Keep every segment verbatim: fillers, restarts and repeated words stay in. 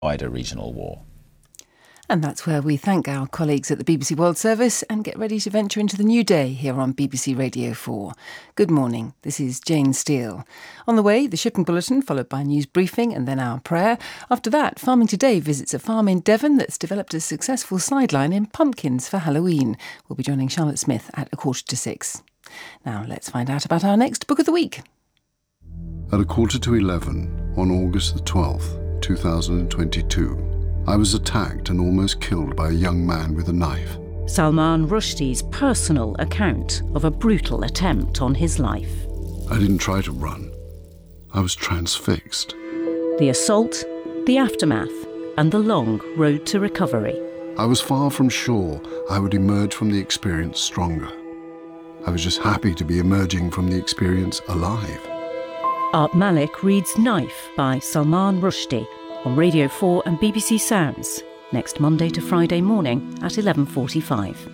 wider regional war. And that's where we thank our colleagues at the B B C World Service and get ready to venture into the new day here on B B C Radio four. Good morning, this is Jane Steele. On the way, the shipping bulletin, followed by a news briefing and then our prayer. After that, Farming Today visits a farm in Devon that's developed a successful sideline in pumpkins for Halloween. We'll be joining Charlotte Smith at a quarter to six. Now let's find out about our next book of the week. At a quarter to eleven on August the twelfth, two thousand twenty-two, I was attacked and almost killed by a young man with a knife. Salman Rushdie's personal account of a brutal attempt on his life. I didn't try to run. I was transfixed. The assault, the aftermath, and the long road to recovery. I was far from sure I would emerge from the experience stronger. I was just happy to be emerging from the experience alive. Art Malik reads Knife by Salman Rushdie on Radio four and B B C Sounds, next Monday to Friday morning at eleven forty-five.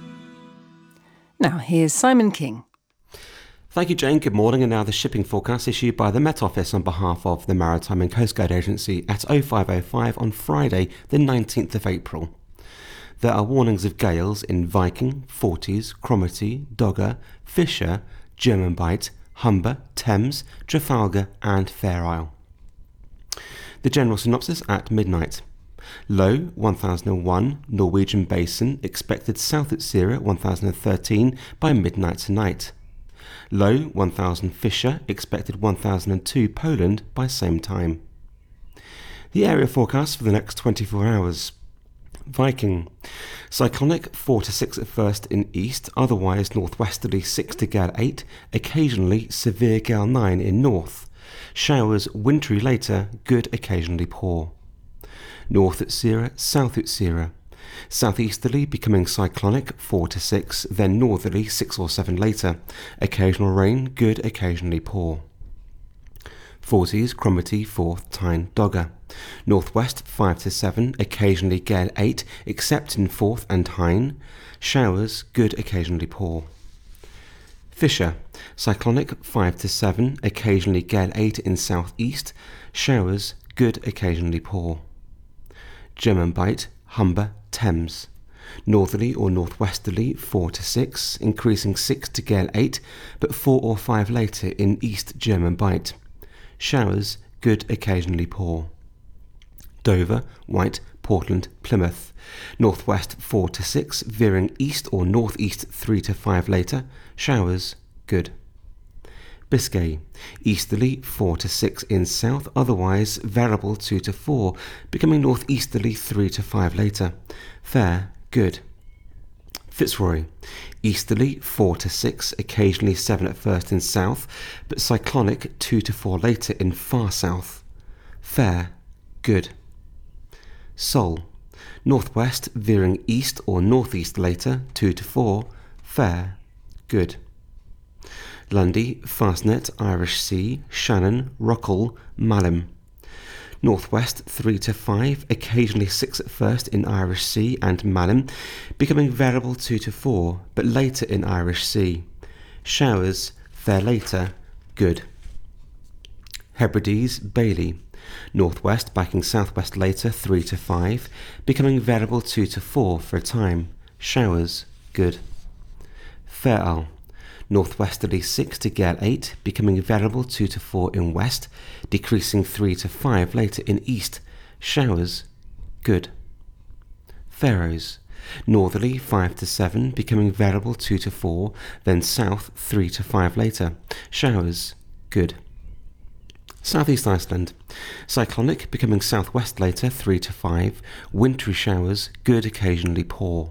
Now here's Simon King. Thank you, Jane. Good morning. And now the shipping forecast issued by the Met Office on behalf of the Maritime and Coast Guard Agency at oh five oh five on Friday, the nineteenth of April. There are warnings of gales in Viking, Forties, Cromarty, Dogger, Fisher, German Bight, Humber, Thames, Trafalgar and Fair Isle. The general synopsis at midnight. Low one thousand one, Norwegian Basin, expected south at Sierra one thousand thirteen by midnight tonight. Low one thousand Fisher, expected one thousand two Poland by same time. The area forecast for the next twenty-four hours. Viking. Cyclonic four to six at first in east, otherwise northwesterly six to gale eight, occasionally severe gale nine in north. Showers wintry later, good occasionally poor. North at Sierra, south at Sierra. Southeasterly becoming cyclonic four to six, then northerly six or seven later. Occasional rain, good occasionally poor. Forties, Cromarty, Forth, Tyne, Dogger. Northwest five to seven, occasionally gale eight, except in Forth and Tyne. Showers, good occasionally poor. Fisher, cyclonic five to seven, occasionally gale eight in southeast, showers, good occasionally poor. German Bight, Humber, Thames. Northerly or northwesterly four to six, increasing six to gale eight, but four or five later in east German Bight. Showers, good occasionally poor. Dover, White, Portland, Plymouth. Northwest four to six, veering east or northeast three to five later. Showers, good. Biscay, easterly four to six in south, otherwise variable two to four, becoming northeasterly three to five later. Fair, good. Fitzroy, easterly four to six, occasionally seven at first in south, but cyclonic two to four later in far south. Fair, good. Seoul, northwest veering east or northeast later, two to four, fair, good. Lundy, Fastnet, Irish Sea, Shannon, Rockall, Malham. Northwest three to five, occasionally six at first in Irish Sea and Malham, becoming variable two to four, but later in Irish Sea. Showers, fair later, good. Hebrides, Bailey. Northwest backing southwest later three to five, becoming variable two to four for a time. Showers, good. Fair Isle. Northwesterly six to gale eight, becoming variable two to four in west, decreasing three to five later in east. Showers, good. Faroes. Northerly five to seven, becoming variable two to four, then south three to five later. Showers, good. Southeast Iceland. Cyclonic, becoming southwest later three to five, wintry showers, good occasionally poor.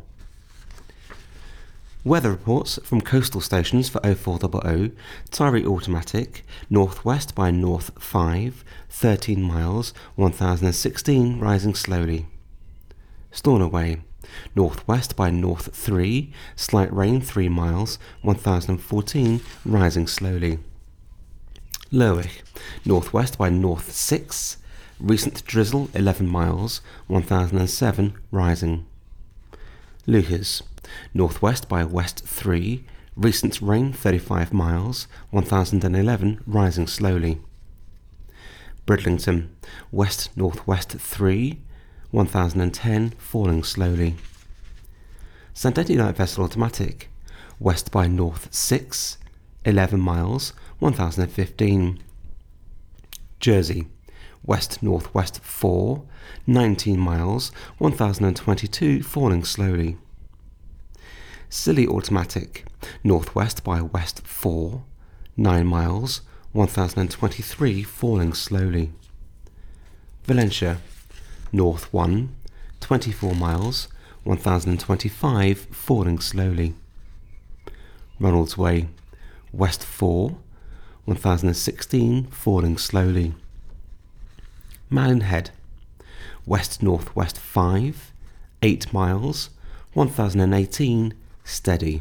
Weather reports from coastal stations for oh four hundred. Tyree Automatic, northwest by north five, thirteen miles, one thousand sixteen, rising slowly. Stornoway, northwest by north three, slight rain three miles, one thousand fourteen, rising slowly. Lerwick, northwest by north six, recent drizzle eleven miles, one thousand seven, rising. Lucas, northwest by west three, recent rain thirty-five miles, one thousand eleven, rising slowly. Bridlington, west-northwest three, one thousand ten, falling slowly. Saint Etienne light vessel automatic, west by north six, eleven miles, one thousand fifteen. Jersey, west northwest four, nineteen miles, one thousand twenty-two, falling slowly. Scilly automatic, northwest by west four, nine miles, one thousand twenty-three, falling slowly. Valencia, north one, twenty-four miles, one thousand twenty-five, falling slowly. Ronalds Way, west four, one thousand sixteen, falling slowly. Malin Head, west northwest five, eight miles, one thousand eighteen, steady.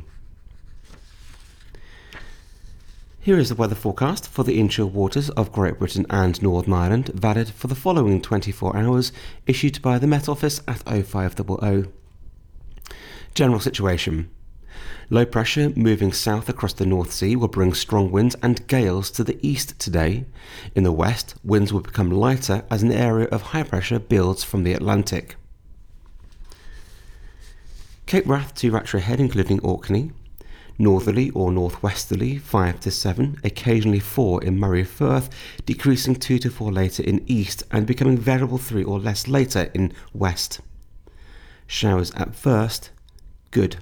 Here is the weather forecast for the inshore waters of Great Britain and Northern Ireland, valid for the following twenty-four hours, issued by the Met Office at oh five hundred. General situation. Low pressure moving south across the North Sea will bring strong winds and gales to the east today. In the west, winds will become lighter as an area of high pressure builds from the Atlantic. Cape Wrath to Rattray Head, including Orkney. Northerly or northwesterly five to seven, occasionally four in Moray Firth, decreasing two to four later in east and becoming variable three or less later in west. Showers at first, good.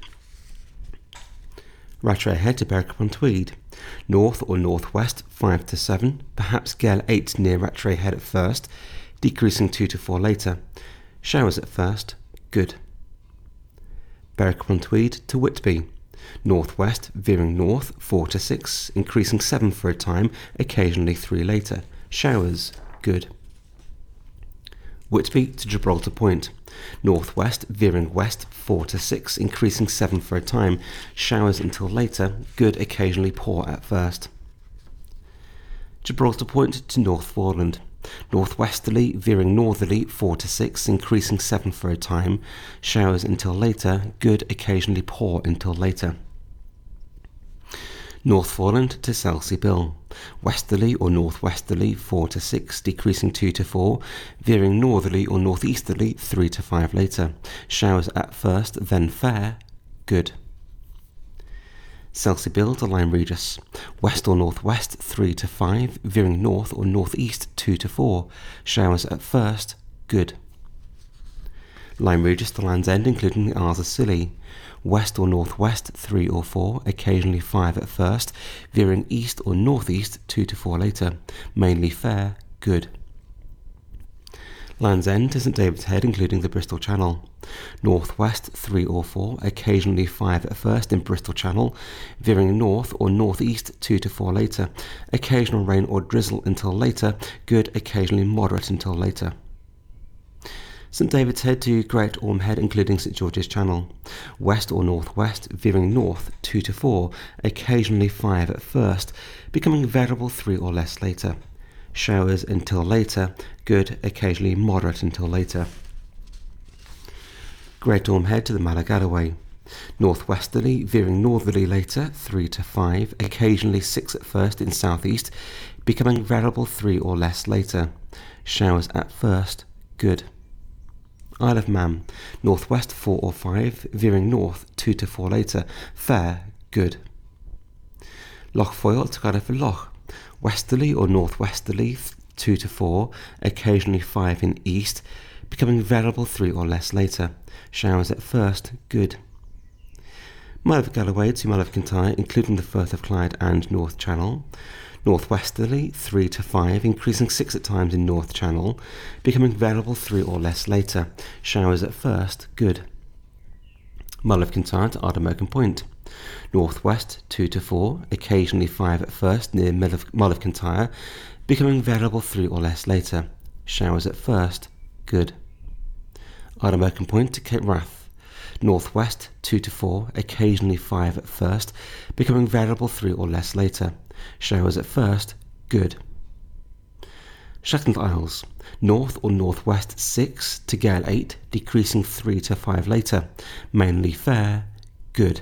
Rattray Head to Berwick upon Tweed. North or northwest five to seven, perhaps gale eight near Rattray Head at first, decreasing two to four later. Showers at first, good. Berwick upon Tweed to Whitby. Northwest veering north four to six, increasing seven for a time, occasionally three later. Showers, good. Whitby to Gibraltar Point. Northwest veering west four to six, increasing seven for a time. Showers until later, good, occasionally poor at first. Gibraltar Point to North Foreland. Northwesterly veering northerly four to six, increasing seven for a time. Showers until later, good, occasionally poor until later. North Foreland to Selsey Bill. Westerly or northwesterly four to six, decreasing two to four, veering northerly or northeasterly three to five later. Showers at first, then fair, good. Selsey Bill to Lyme Regis. West or northwest three to five, veering north or northeast two to four. Showers at first, good. Lyme Regis to Land's End, including the Isles of Scilly. West or northwest three or four, occasionally five at first, veering east or northeast two to four later. Mainly fair, good. Land's End to St David's Head, including the Bristol Channel. Northwest three or four, occasionally five at first in Bristol Channel, veering north or northeast two to four later. Occasional rain or drizzle until later, good, occasionally moderate until later. St David's Head to Great Orme Head, including St George's Channel. West or northwest, veering north two to four, occasionally five at first, becoming variable three or less later. Showers until later, good, occasionally moderate until later. Great Orme Head to the Mala Galloway. Northwesterly, veering northerly later, three to five, occasionally six at first in southeast, becoming variable three or less later. Showers at first, good. Isle of Man, northwest four or five, veering north two to four later, fair, good. Loch Foyle to Cardiff Loch. Westerly or northwesterly two to four, occasionally five in east, becoming variable three or less later. Showers at first, good. Mull of Galloway to Mull of Kintyre, including the Firth of Clyde and North Channel. Northwesterly three to five, increasing six at times in North Channel, becoming variable three or less later. Showers at first, good. Mull of Kintyre to Ardmurchan Point. Northwest two to four, occasionally five at first near Mull of, Mull of Kintyre, becoming variable three or less later. Showers at first, good. Ardmurchan Point to Cape Wrath. Northwest two to four, occasionally five at first, becoming variable three or less later. Showers at first, good. Shetland Isles. North or northwest six to gale eight, decreasing three to five later. Mainly fair, good.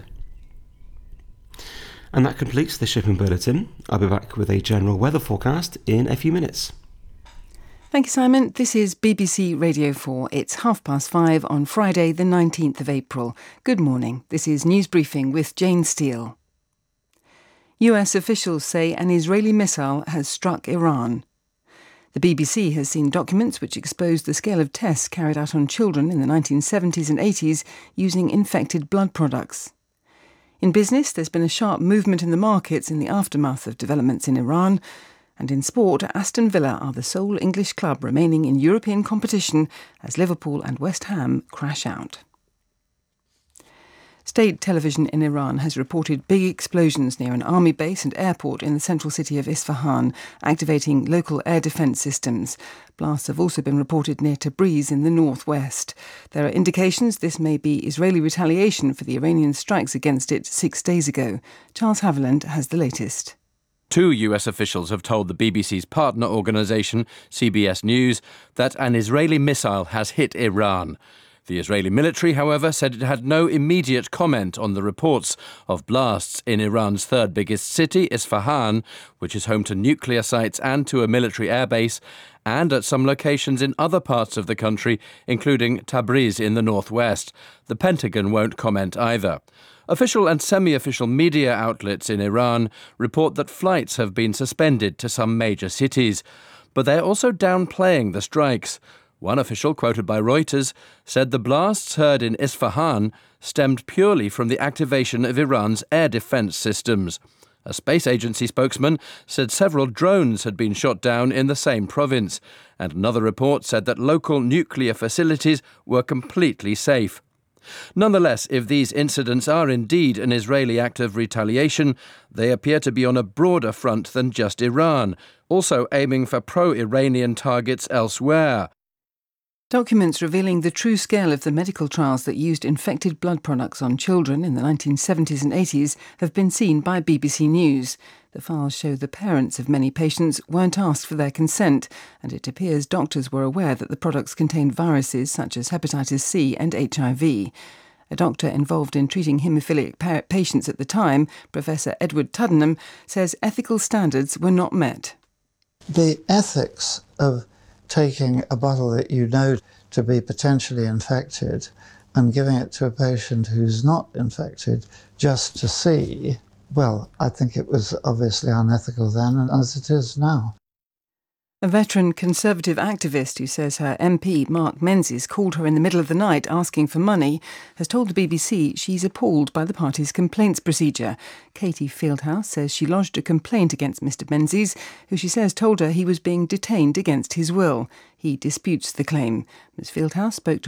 And that completes the shipping bulletin. I'll be back with a general weather forecast in a few minutes. Thank you, Simon. This is B B C Radio four. It's half past five on Friday, the nineteenth of April. Good morning. This is News Briefing with Jane Steele. U S officials say an Israeli missile has struck Iran. The B B C has seen documents which expose the scale of tests carried out on children in the nineteen seventies and eighties using infected blood products. In business, there's been a sharp movement in the markets in the aftermath of developments in Iran. And in sport, Aston Villa are the sole English club remaining in European competition as Liverpool and West Ham crash out. State television in Iran has reported big explosions near an army base and airport in the central city of Isfahan, activating local air defence systems. Blasts have also been reported near Tabriz in the northwest. There are indications this may be Israeli retaliation for the Iranian strikes against it six days ago. Charles Haviland has the latest. Two U S officials have told the B B C's partner organisation, C B S News, that an Israeli missile has hit Iran. The Israeli military, however, said it had no immediate comment on the reports of blasts in Iran's third biggest city, Isfahan, which is home to nuclear sites and to a military airbase, and at some locations in other parts of the country, including Tabriz in the northwest. The Pentagon won't comment either. Official and semi-official media outlets in Iran report that flights have been suspended to some major cities, but they're also downplaying the strikes. One official, quoted by Reuters, said the blasts heard in Isfahan stemmed purely from the activation of Iran's air defense systems. A space agency spokesman said several drones had been shot down in the same province, and another report said that local nuclear facilities were completely safe. Nonetheless, if these incidents are indeed an Israeli act of retaliation, they appear to be on a broader front than just Iran, also aiming for pro-Iranian targets elsewhere. Documents revealing the true scale of the medical trials that used infected blood products on children in the nineteen seventies and eighties have been seen by B B C News. The files show the parents of many patients weren't asked for their consent, and it appears doctors were aware that the products contained viruses such as hepatitis C and H I V. A doctor involved in treating haemophilic pa- patients at the time, Professor Edward Tuddenham, says ethical standards were not met. The ethics of taking a bottle that you know to be potentially infected and giving it to a patient who's not infected just to see, well, I think it was obviously unethical then, as it is now. A veteran Conservative activist who says her M P, Mark Menzies, called her in the middle of the night asking for money, has told the B B C she's appalled by the party's complaints procedure. Katie Fieldhouse says she lodged a complaint against Mr Menzies, who she says told her he was being detained against his will. He disputes the claim. Miz Fieldhouse spoke to